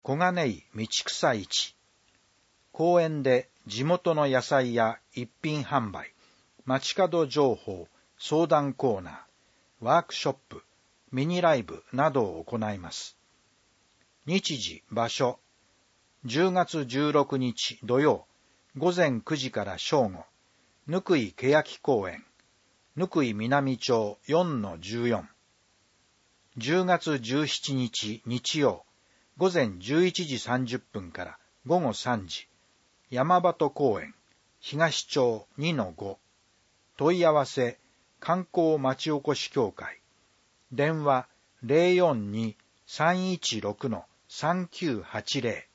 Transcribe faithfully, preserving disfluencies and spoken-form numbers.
小金井道草市。公園で地元の野菜や一品販売、街角情報、相談コーナー、ワークショップ、ミニライブなどを行います。日時、場所、じゅうがつじゅうろくにち土曜、午前くじから正午、ぬくいけやき公園、ぬくい南町 よんのじゅうよん。じゅうがつじゅうしちにち日曜、午前じゅういちじさんじゅっぷんから午後さんじ、山端公園、東町 にのご。問い合わせ、観光まちおこし協会。電話 ゼロよんに さんいちろく さんきゅうはちゼロ。